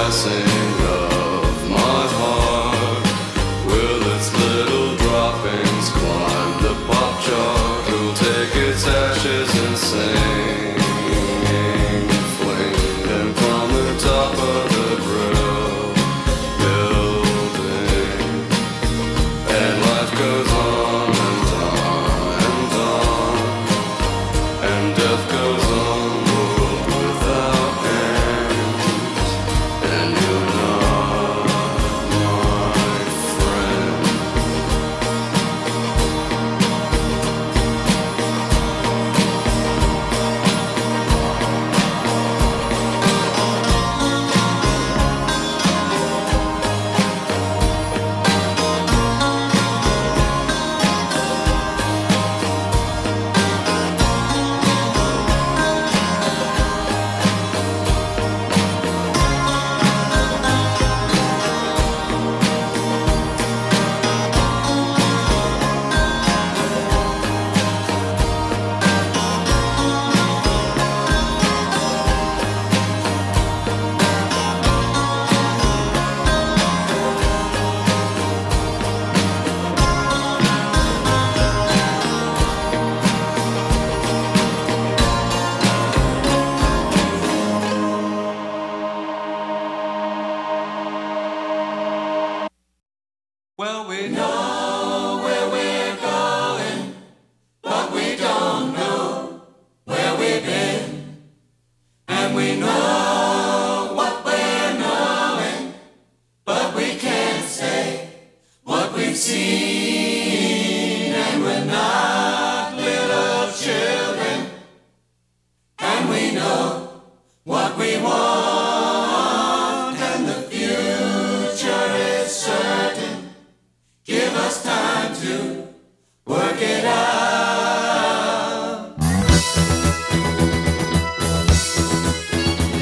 passing of my heart. Will its little droppings climb the pop chart? Who'll take its ashes and sing, fling them from the top of the grill building? And life goes on and on and on, and death goes on, world without end. And you're not my friend. Well, we know where we're going, but we don't know where we've been. And we know what we're knowing, but we can't say what we've seen. And we're not little children, and we know what we want, and the future is certain. Give us time to work it out.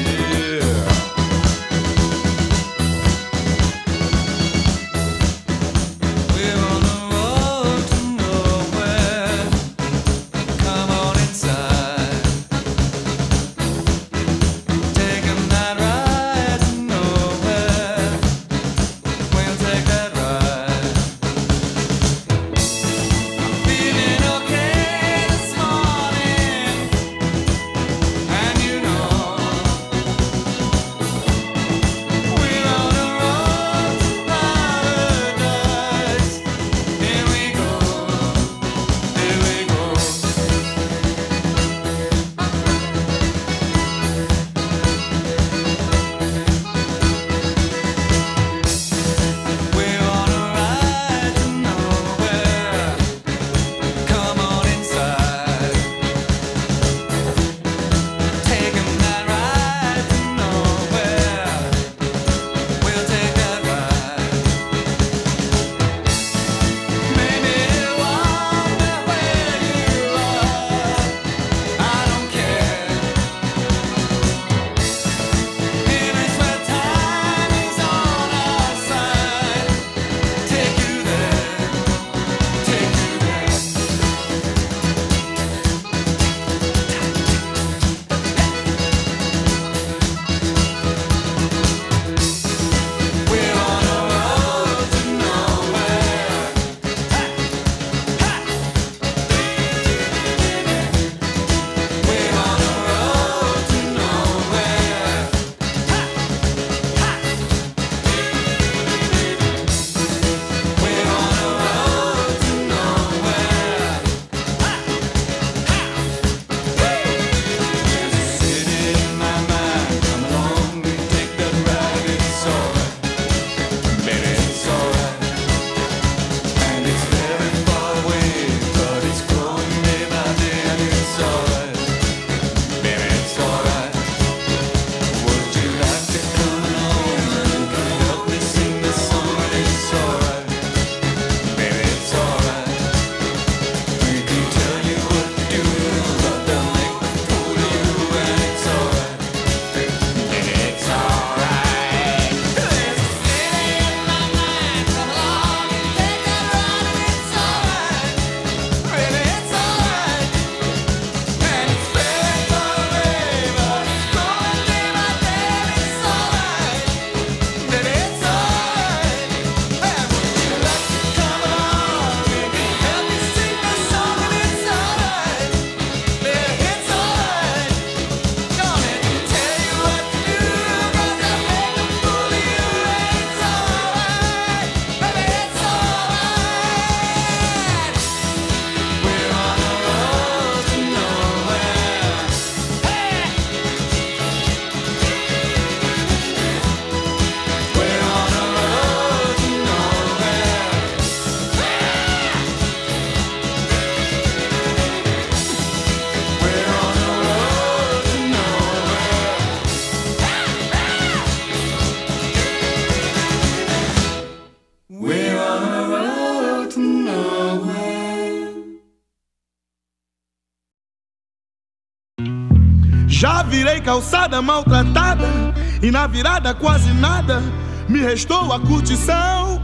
virei calçada maltratada e na virada quase nada me restou a curtição.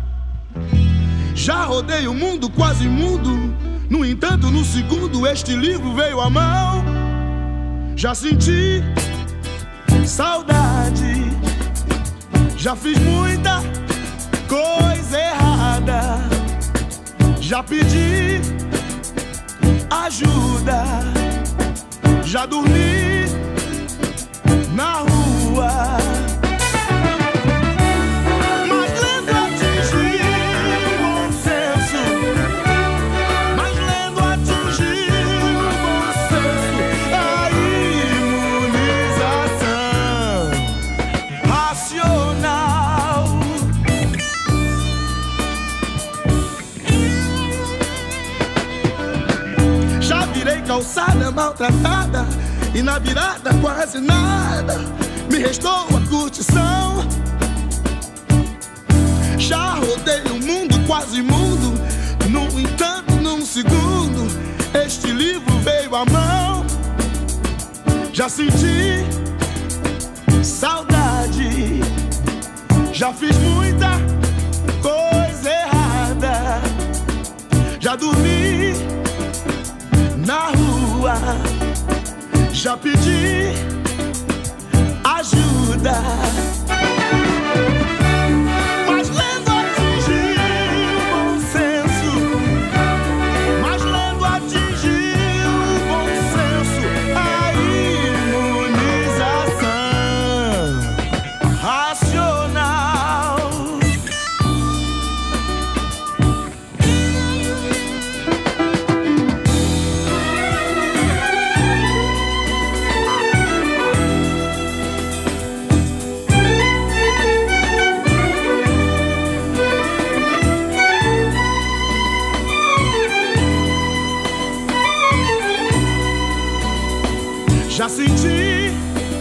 Já rodei o mundo quase mudo, no entanto no segundo este livro veio à mão. Já senti saudade, já fiz muita coisa errada, já pedi ajuda, já dormi na rua. Mas lendo atingi o bom senso, mas lendo atingi o bom senso, a imunização racional. Já virei calçada maltratada e na virada quase nada me restou a curtição. Já rodei o mundo quase mundo, no entanto num segundo este livro veio à mão. Já senti saudade, já fiz muita coisa errada, já dormi na rua, já pedi ajuda. Mas lendo atingi o bom senso, mas lendo atingi o bom senso, a imunização racional. Já senti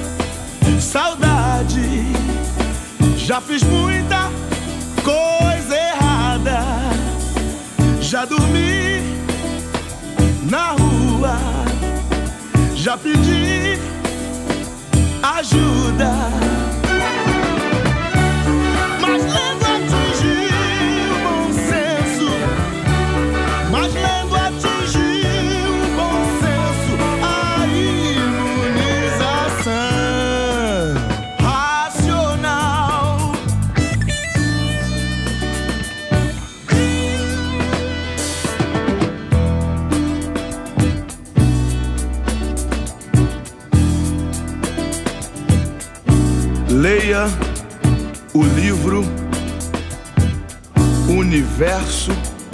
saudade, já fiz muita coisa errada, já dormi na rua, já pedi ajuda. Mas lendo atingi o bom senso, mas lendo atingi o bom senso, a imunização racional. Leia o livro Universo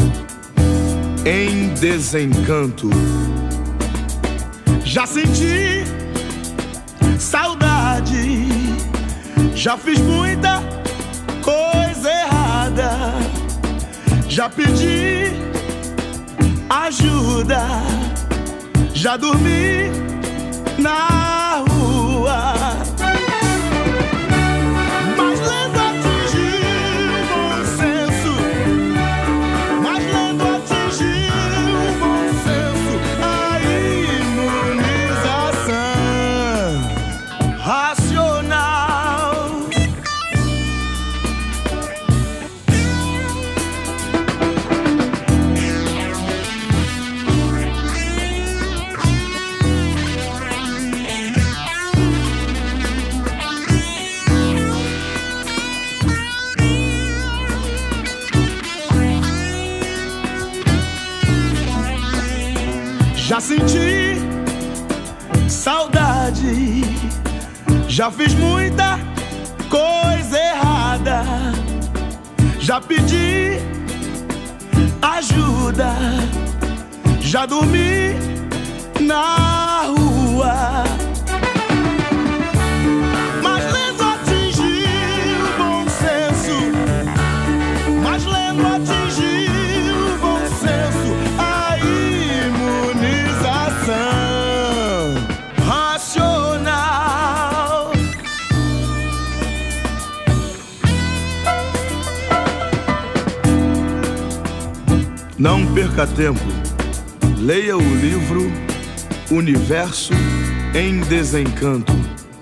em Desencanto. Já senti saudade, já fiz muita coisa errada, já pedi ajuda, já dormi na rua. Mas lendo atingi o bom senso, mas lendo atingi o bom senso, a imunização racional. Já senti saudade, já fiz muita coisa errada, já pedi ajuda, já dormi na rua. Mas lendo atingi o bom senso, mas lendo atingi o bom senso, a imunização racional. Não perca tempo, leia o livro Universo em desencanto.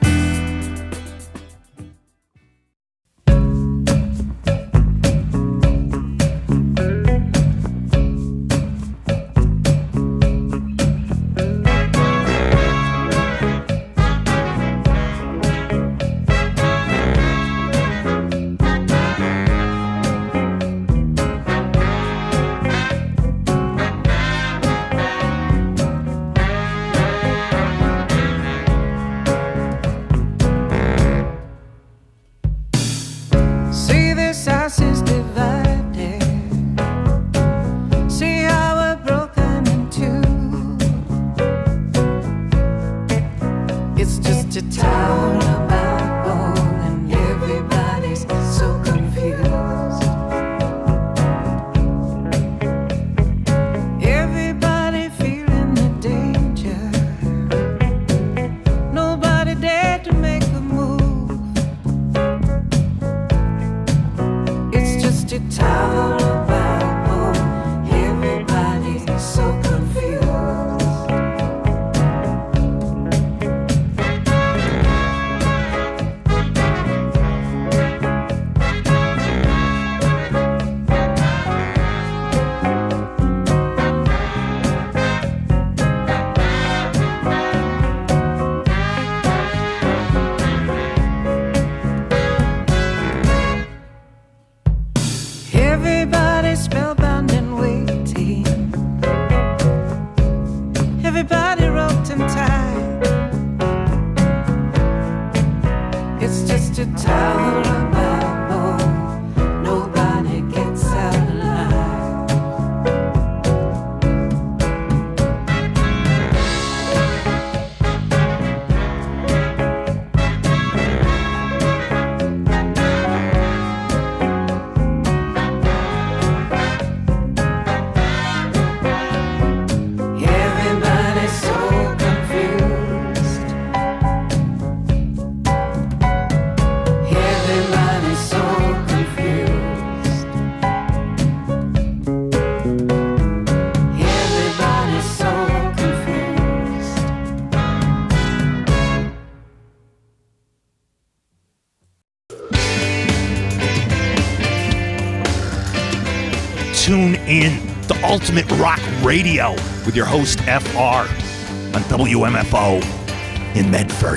Tune in to Ultimate Rock Radio with your host FR on WMFO in Medford.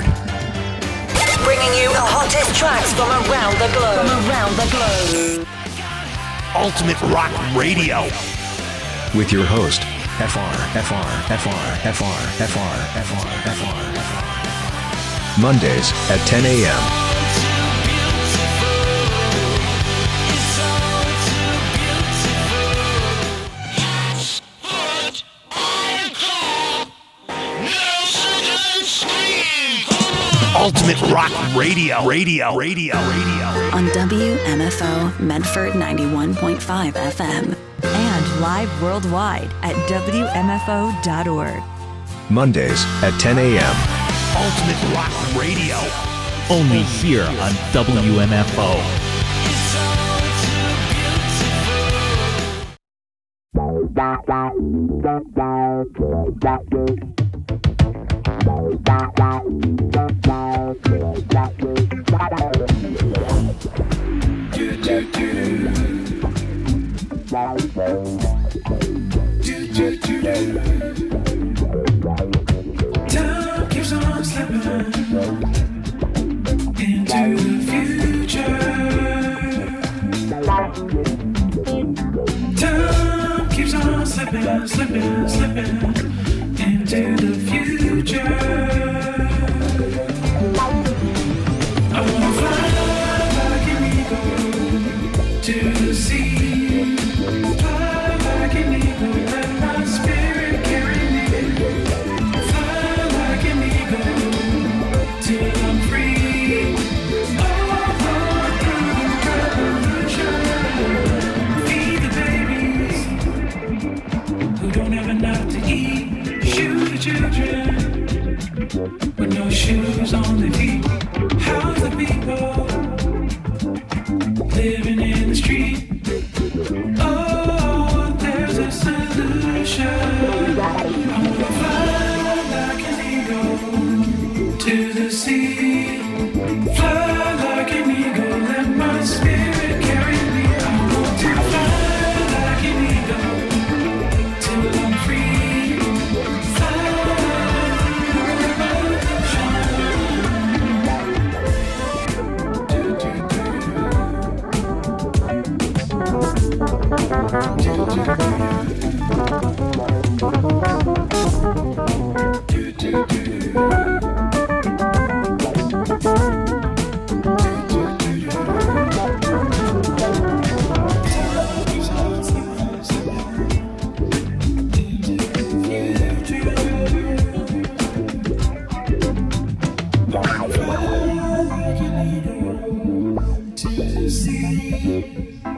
Bringing you the hottest tracks from around the globe. Ultimate Rock Radio with your host FR. Mondays at 10 a.m. Ultimate Rock Radio. On WMFO Medford 91.5 FM. And live worldwide at WMFO.org. Mondays at 10 a.m. Ultimate Rock Radio. Only here on WMFO. Time keeps on slipping into the future. Time keeps on slipping into the future. I wanna fly like an eagle to the sea. Fly like an eagle, let my spirit carry me. Fly like an eagle till I'm free. All through the revolution. Feed the babies who don't have enough to eat. Shoot the children with no shoes on their feet. How's the people living in the street? Oh, there's a solution. I wanna fly like an eagle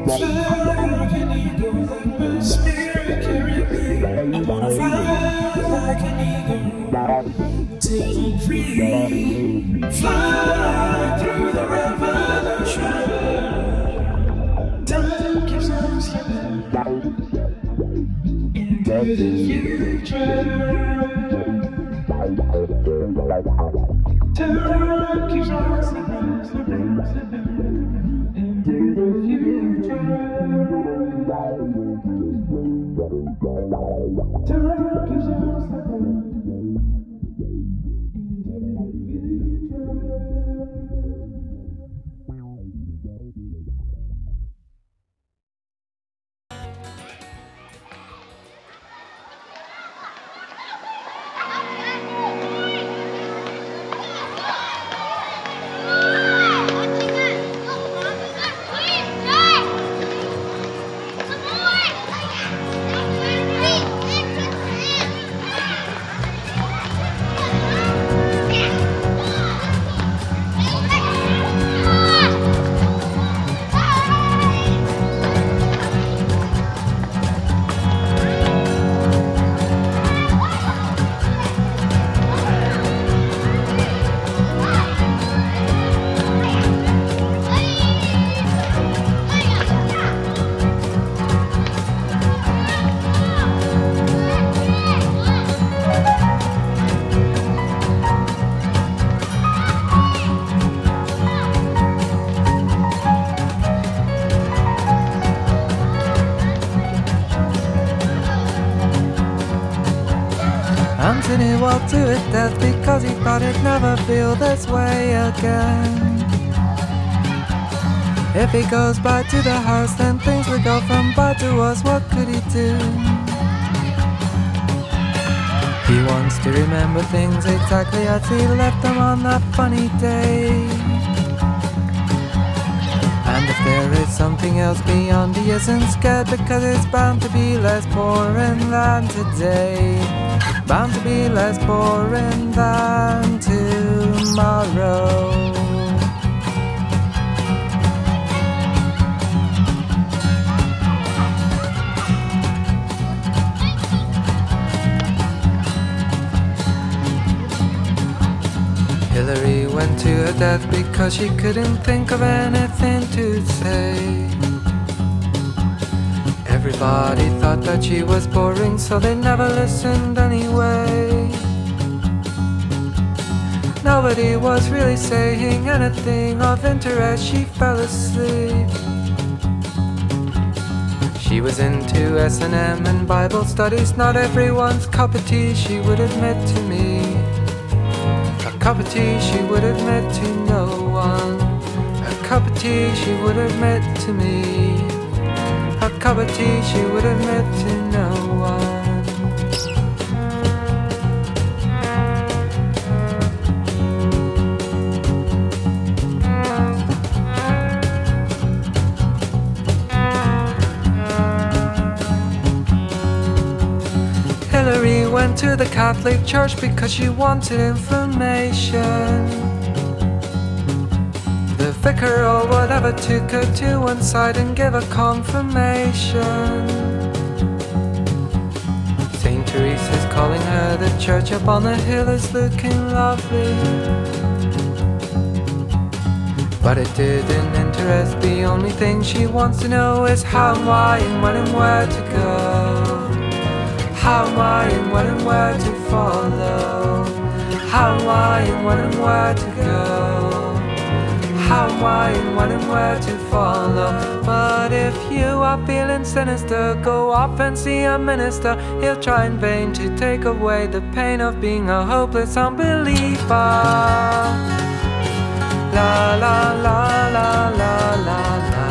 Anthony walked to his death because he thought he'd never feel this way again. If he goes back to the house, then things will go from bad to worse. What could he do? He wants to remember things exactly as he left them on that funny day. And if there is something else beyond, he isn't scared, because it's bound to be less boring than today. Bound to be less boring than tomorrow. Hillary went to her death because she couldn't think of anything to say. Everybody thought that she was boring, so they never listened anyway. Nobody was really saying anything of interest. She fell asleep. She was into S&M and Bible studies, not everyone's cup of tea, she would admit to me. A cup of tea she would admit to no one. A cup of tea she would admit to me. A cup of tea she would admit to no one. Hillary went to the Catholic Church because she wanted information. The vicar or whatever took her to one side and gave her confirmation. St. Teresa's calling her, the church up on the hill is looking lovely. But it didn't interest, the only thing she wants to know is how, why, and when and where to go. How, why, and when and where to follow. How, why, and when and where to go. How, why, and when and where to follow. But if you are feeling sinister, go off and see a minister. He'll try in vain to take away the pain of being a hopeless unbeliever. La la la la la la la.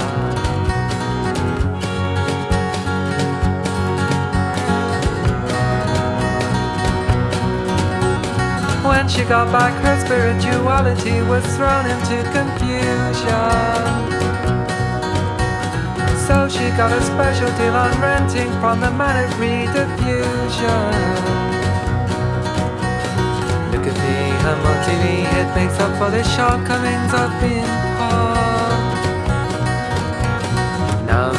When she got back, her spirituality was thrown into confusion. So she got a special deal on renting from the Manic Rediffusion. Look at me, I'm on TV, it makes up for the shortcomings of being poor. Now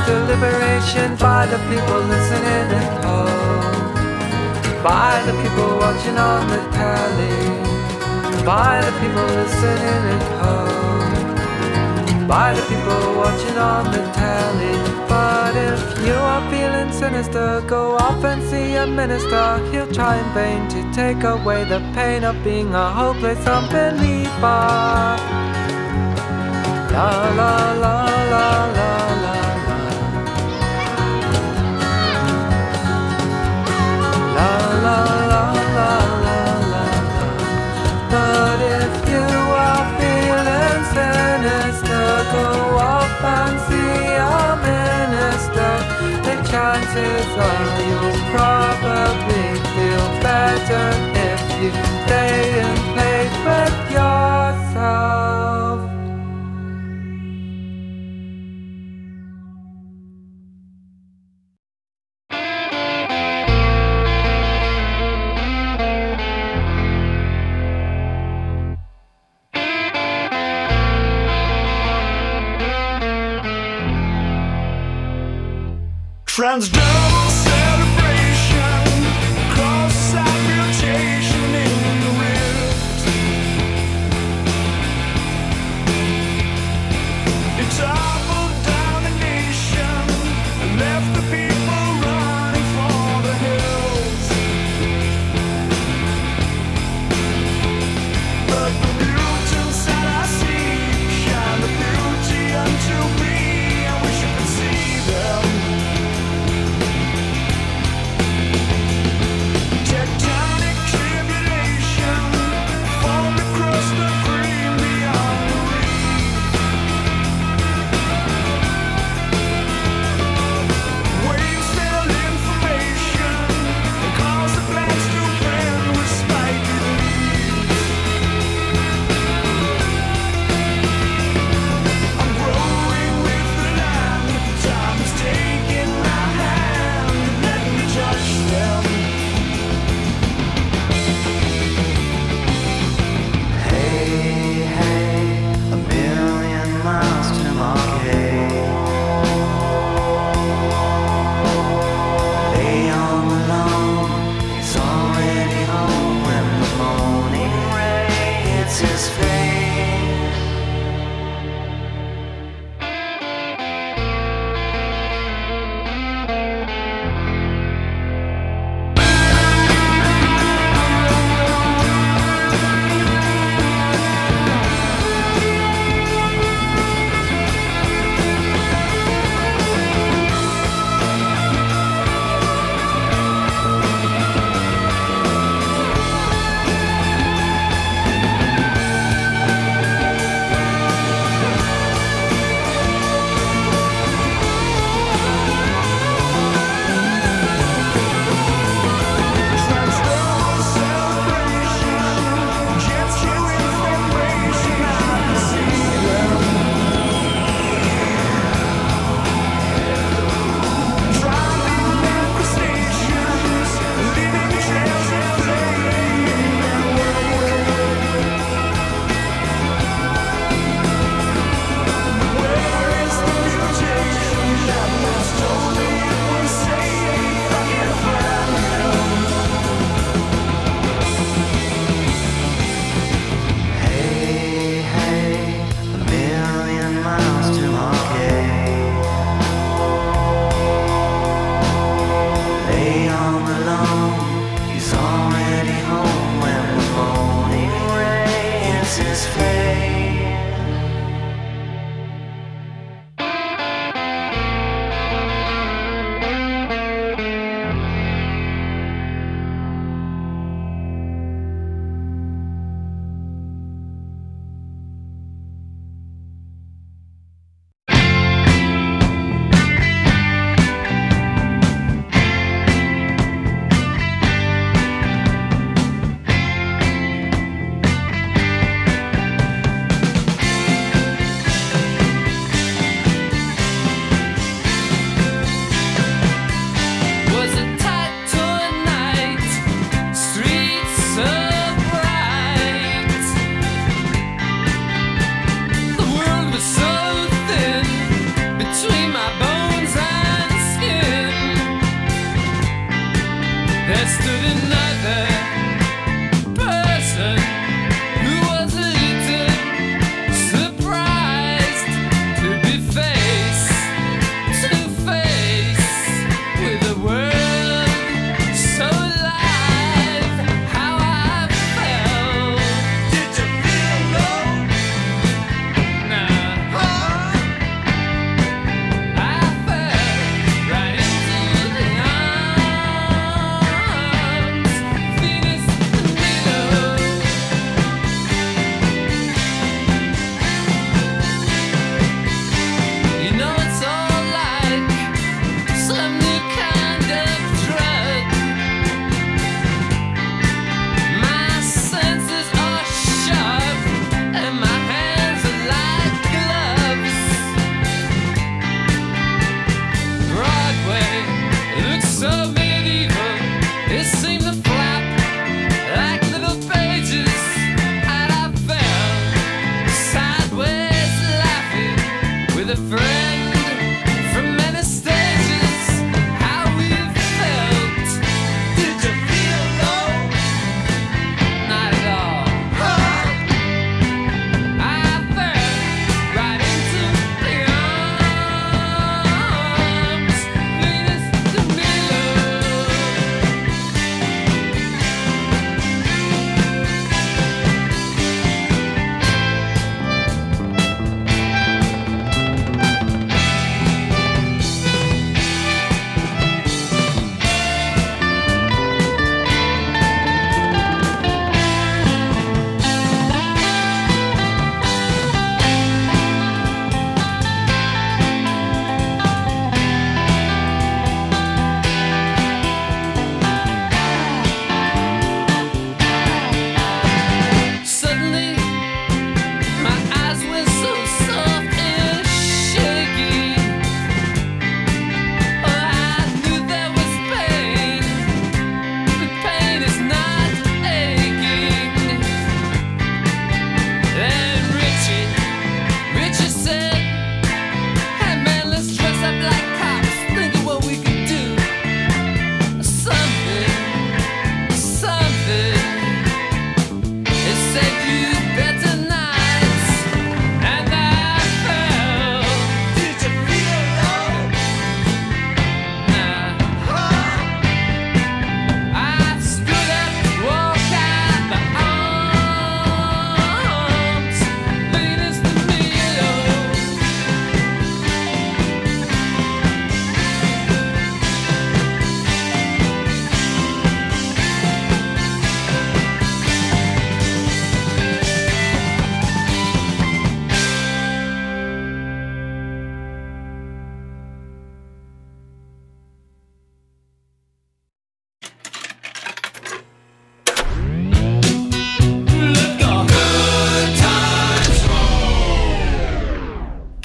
deliberation by the people listening at home, by the people watching on the telly, by the people listening at home, by the people watching on the telly. But if you are feeling sinister, go off and see a minister. He'll try in vain to take away the pain of being a hopeless unbeliever. La la la la la la la. La la la la la la. But if you are feeling sinister, go off and see a minister. The chances are you'll probably feel better if you stay in place with yourself. Transdermal celebration, cross-side mutation in the ribs. It toppled down the nation and left the people running for the hills. But the mutants that I see shine the beauty unto me. I wish you could see them.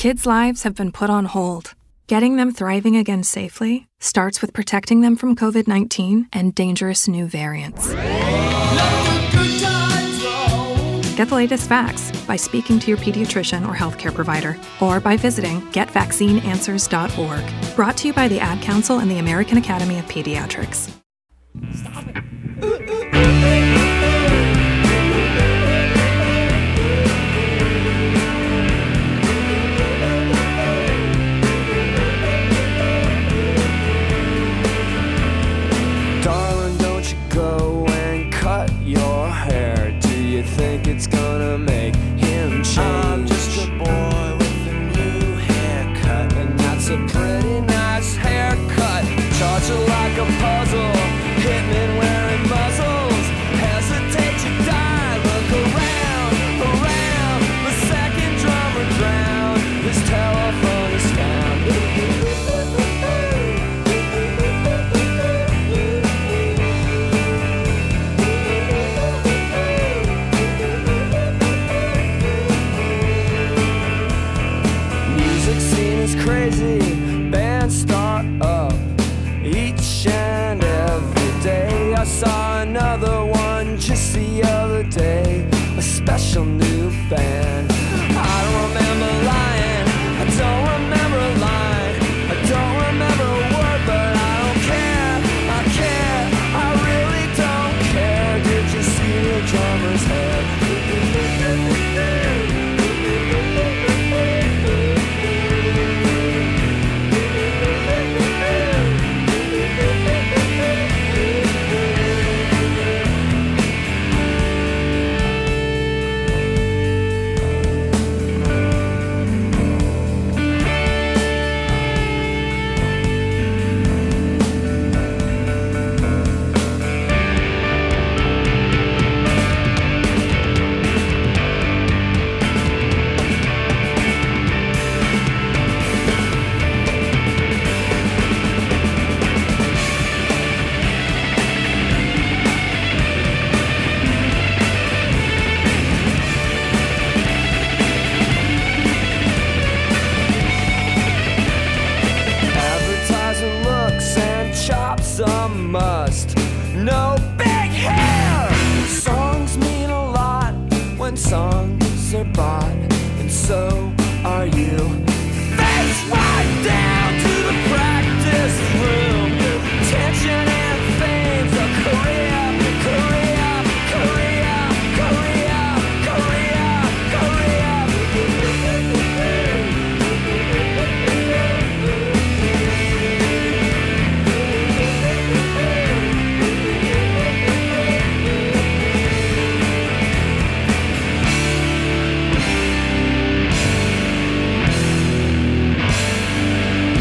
Kids' lives have been put on hold. Getting them thriving again safely starts with protecting them from COVID-19 and dangerous new variants. Get the latest facts by speaking to your pediatrician or healthcare provider, or by visiting getvaccineanswers.org. Brought to you by the Ad Council and the American Academy of Pediatrics. Stop it. Darling, don't you go and cut your hair. Do you think it's gonna make him change? I'm just a boy with a new haircut, and that's a pretty nice haircut. Charge it like a puzzle, hitmen wearing muzzles. Hesitate to die, look around, around. The second drummer drowned, his telephone is found. Music scene is crazy, bands start up each and every day. I saw another one just the other day, a special new band. I don't remember lying, I don't remember a line, I don't remember a word, but I don't care, I care, I really don't care. Did you see the drummer's head? Must. No big hair! Songs mean a lot when songs are bought, and so are you. Face right down to the practice room. Tension and fame's a career, career, career, career, career, career.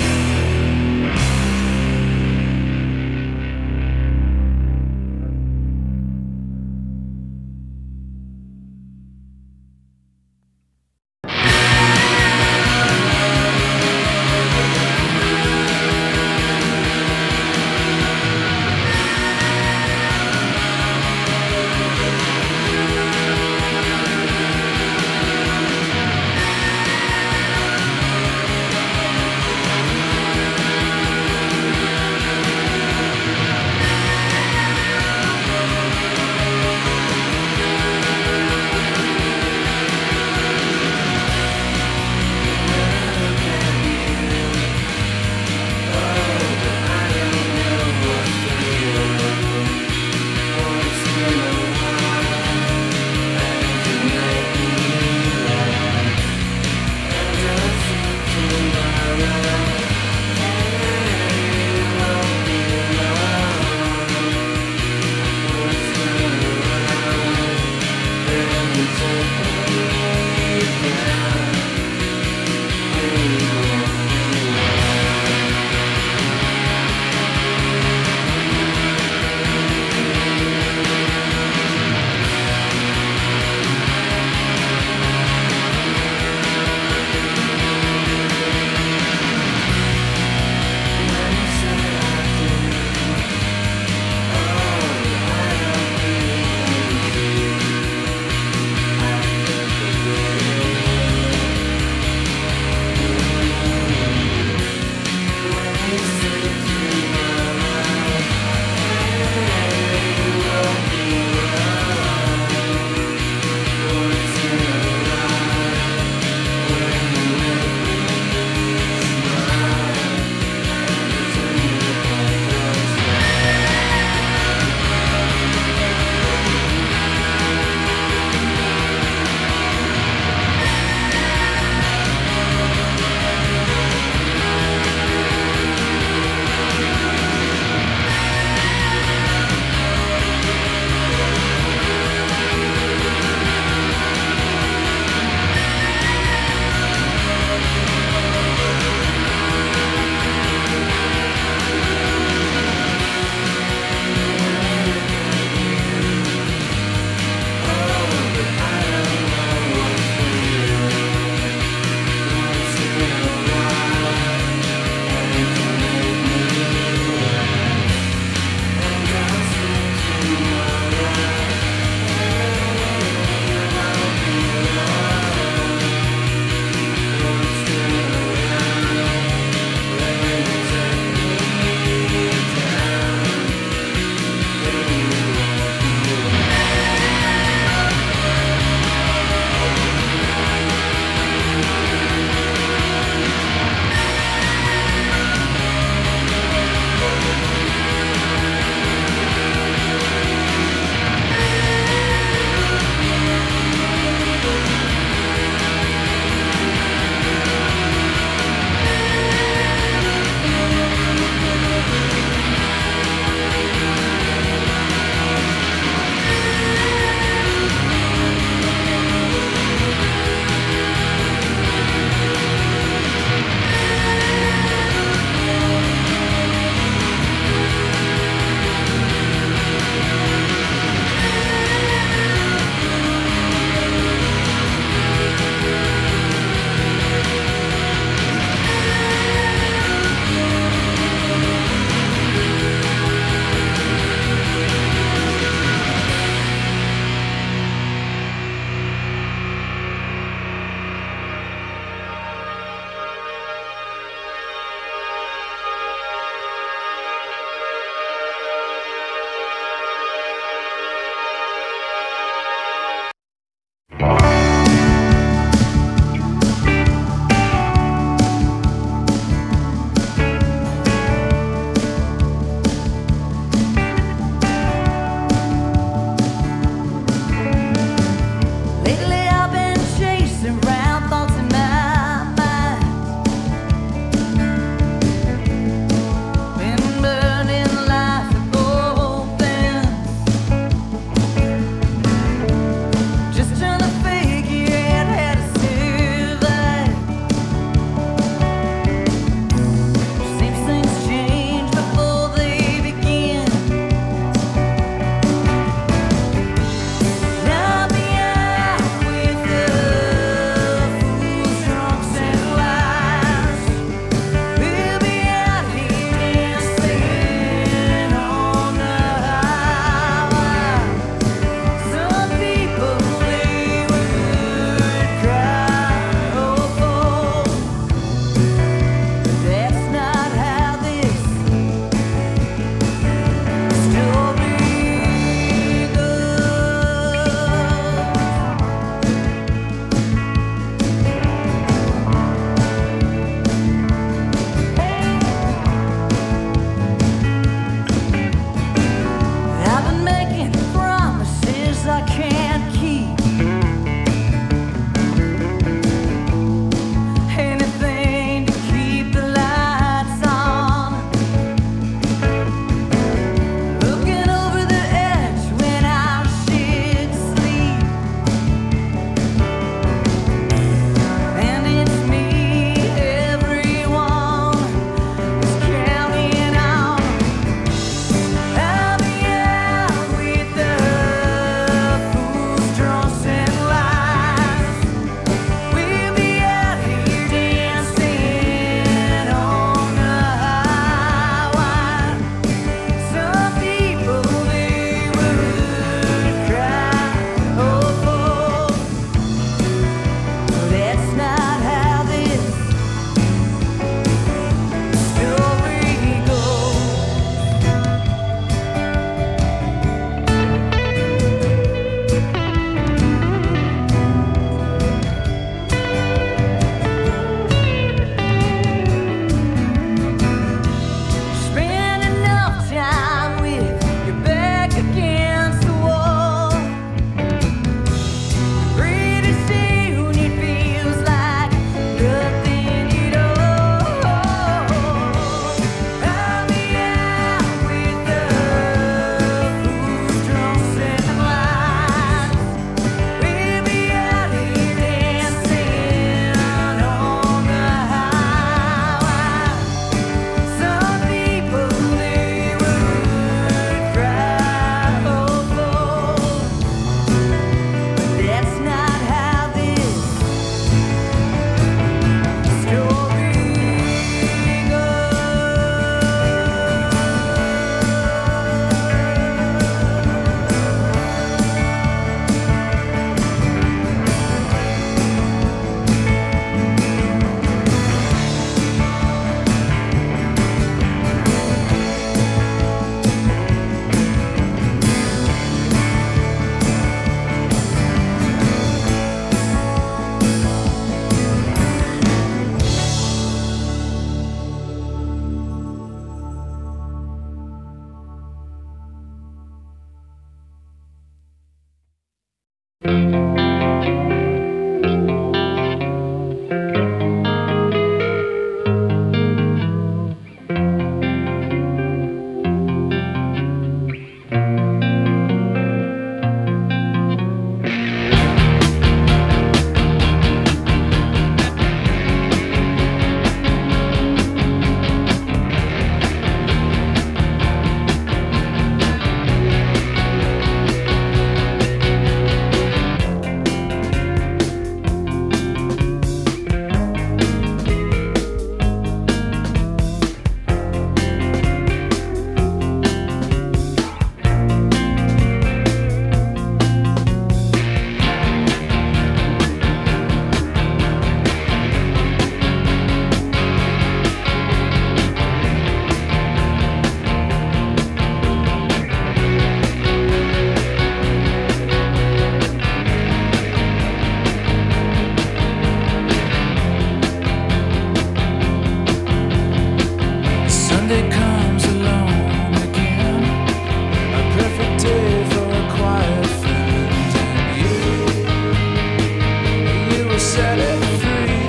set it free.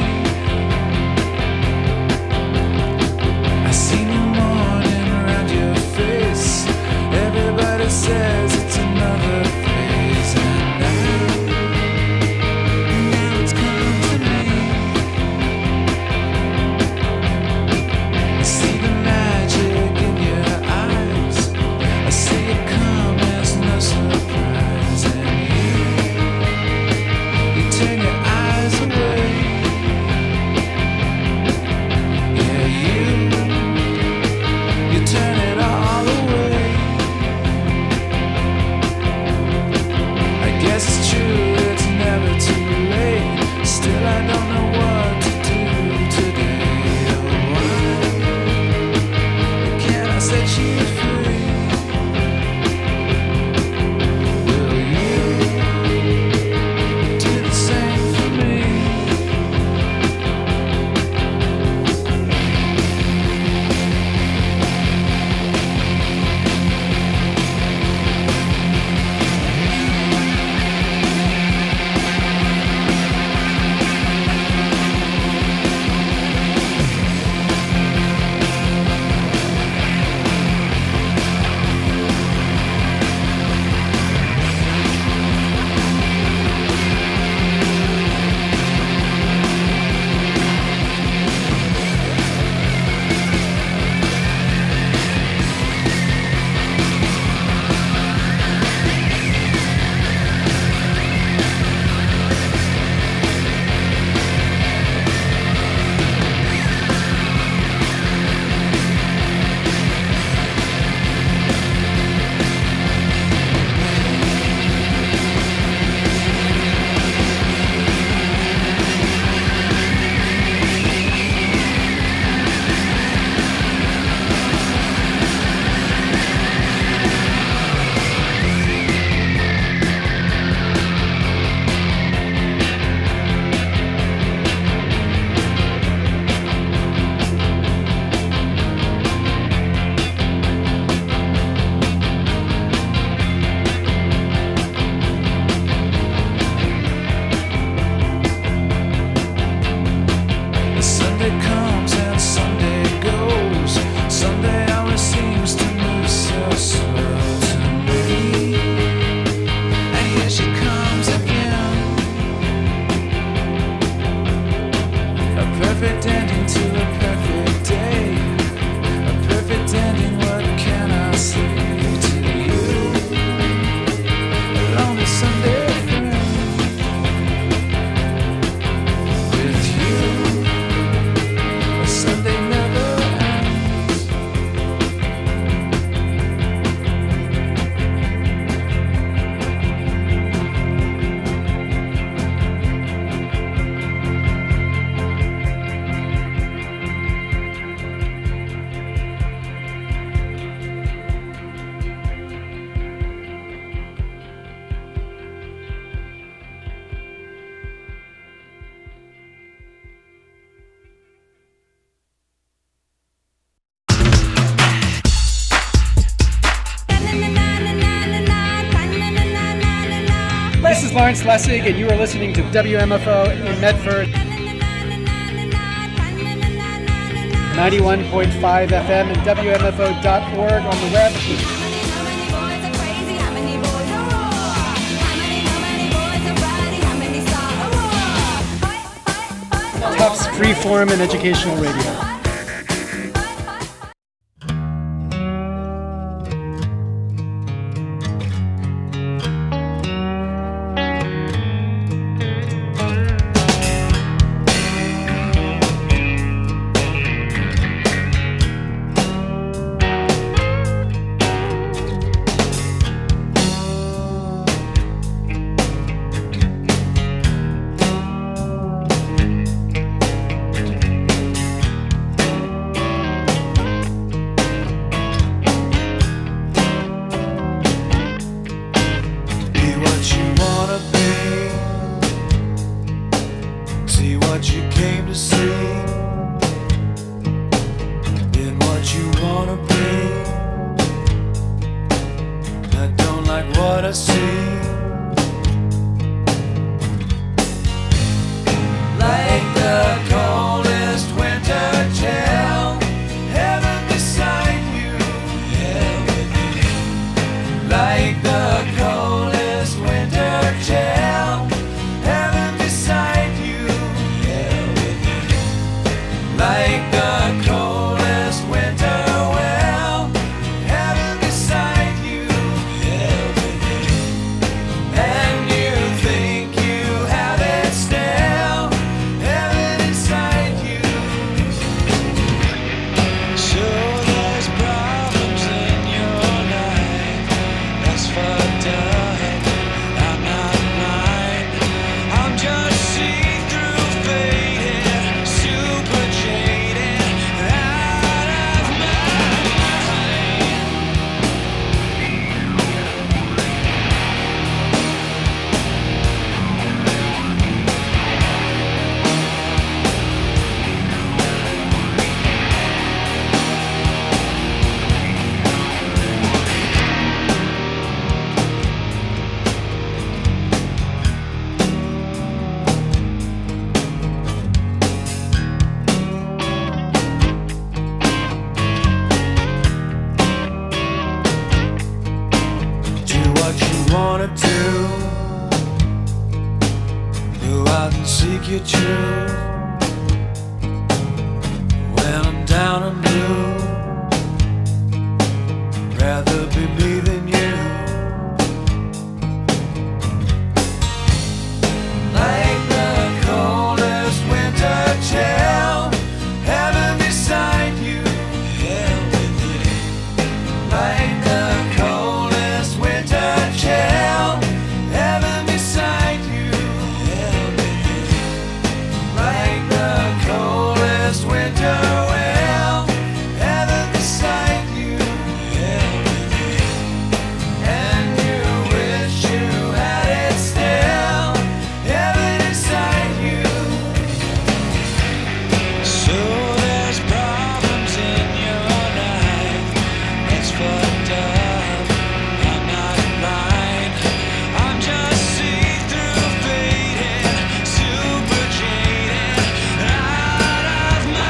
I see new morning around your face. Everybody says it's another phase, and now it's coming to me. I see the magic in your eyes. I see it come as no surprise, and you turn your eyes away. Yeah, you turn it all away. I guess it's true, it's never too late. Still, I don't know what to do today. Oh, why can't I set you free? Will you do the same for me? Sunday comes and Sunday goes. Sunday always seems to move so slow to me. And here she comes again. A perfect ending to a perfect day. A perfect ending, what can I say to you? A lonely Sunday friend. With you, Sunday never ends. This is Lawrence Lessig, and you are listening to WMFO in Medford. 91.5 FM and WMFO.org on the web. Tufts Freeform and Educational Radio. what I see. out and seek your truth. When I'm down and blue, rather be me than you. Like the coldest winter chill, heaven beside you, hell with you. Like the coldest winter chill, heaven beside you, hell with you. Like the coldest winter will, heaven beside you, hell with you. And you wish you had it still, heaven inside you. So there's problems in your life, it's fucked up, I'm not blind, I'm just see-through faded, super jaded, out of my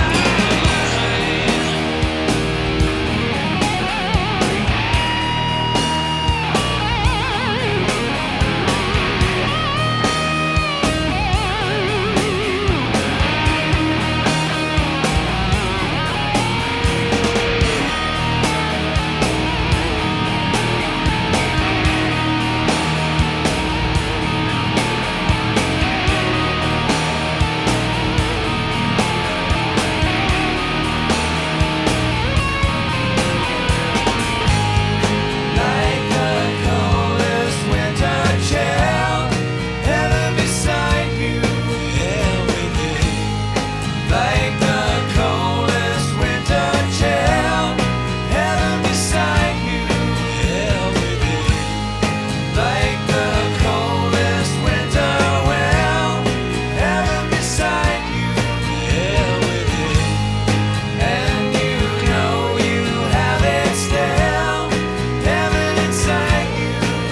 like the coldest winter chill, heaven beside you, hell with you. Like the coldest winter chill, heaven beside you, hell with you. Like the coldest winter will, heaven beside you, hell with you. And you know you have it still, heaven inside you.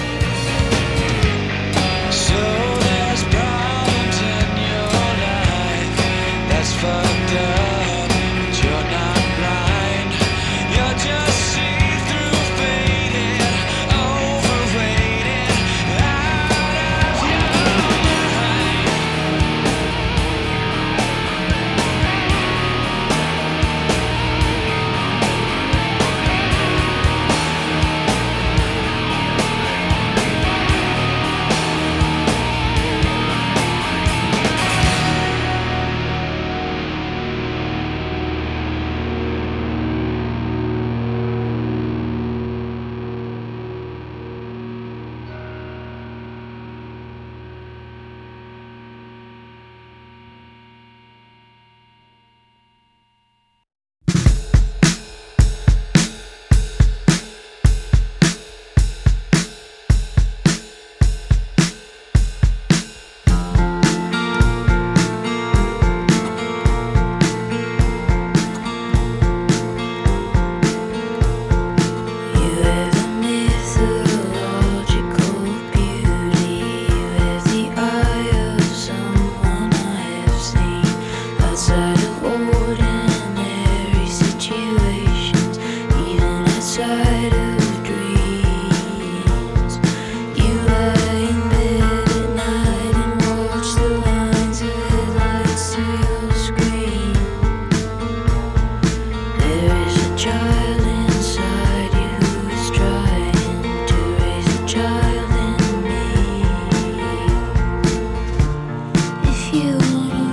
So there's problems in your life, that's fucked up, but you're not blind, you're just see-through faded, overrated, out of your mind. You have a mythological beauty, you have the eye of someone I have seen outside of ordinary situations, even outside of dreams. You lie in bed at night and watch the lines of headlights through your screen. There is a child inside you who is trying to raise a child in me. If you wanna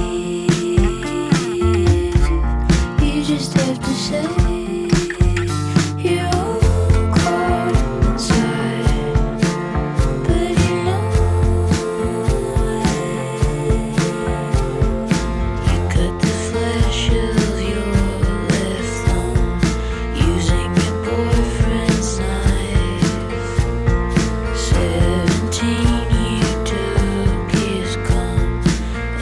leave, you just have to say you're all caught inside, but you know you cut the flesh of your left thumb using your boyfriend's knife. 17, you took his cum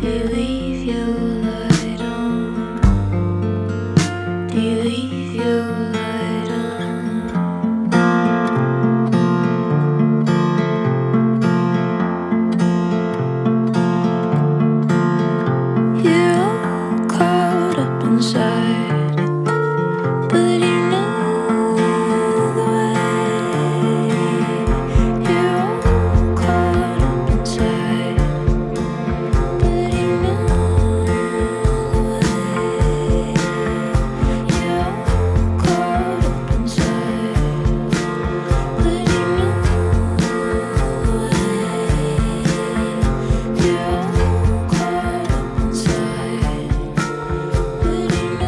Do you leave your light on? Do you leave your light on? You're all caught up inside, but you know the way. You're all caught up inside, but you know the way. You're all caught up inside, but you know the way. You're all caught up inside, but you know.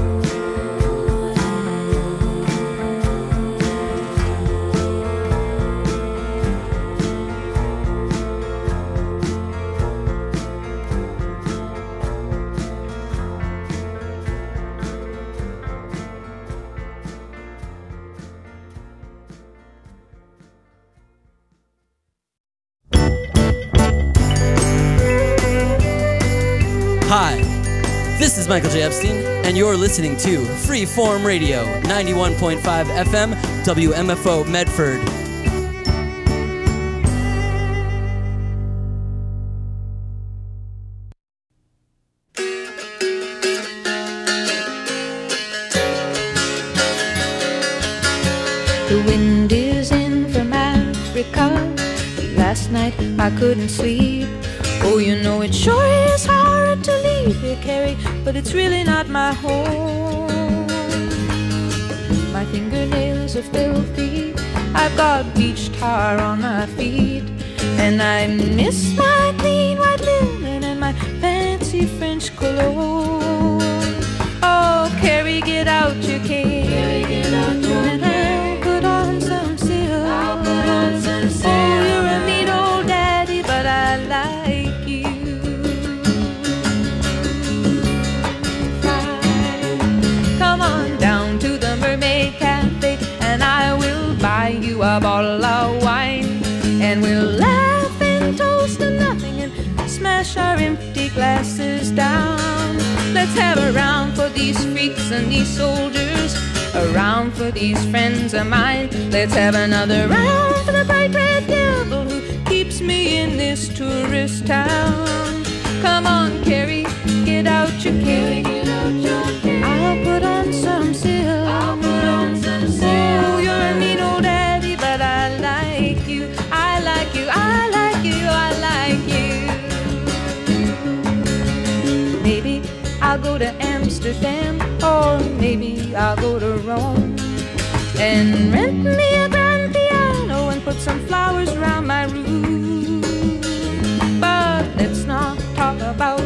Hi, this is Michael J. Epstein, and you're listening to Freeform Radio, 91.5 FM, WMFO Medford. The wind is in from Africa. Last night I couldn't sleep. Oh, you know it sure is hard to leave here, Carrie, but it's really not my home. My fingernails are filthy. I've got beach tar on my feet, and I miss my clean white linen and my fancy French cologne. Oh, Carrie, get out your cane. Carrie, get out your cane. I'll put on some silk. I'll put on some silk. Oh, you're a mean old daddy, but I like you. Come on down to the Mermaid Cafe, and I will buy you a bottle of wine, and we'll laugh and toast to nothing and smash our empty glasses down. Let's have a round for these freaks and these soldiers, a round for these friends of mine. Let's have another round for the bright red devil who keeps me in this tourist town. Come on, Carrie, get out your cane. I'll put on some silk. I'll put on some silk. Oh, you're a mean old daddy, but I like you. I like you. I like you. I like you. Maybe I'll go to Amsterdam, or maybe I'll go to Rome, and rent me a grand piano and put some flowers around my room. But let's not talk about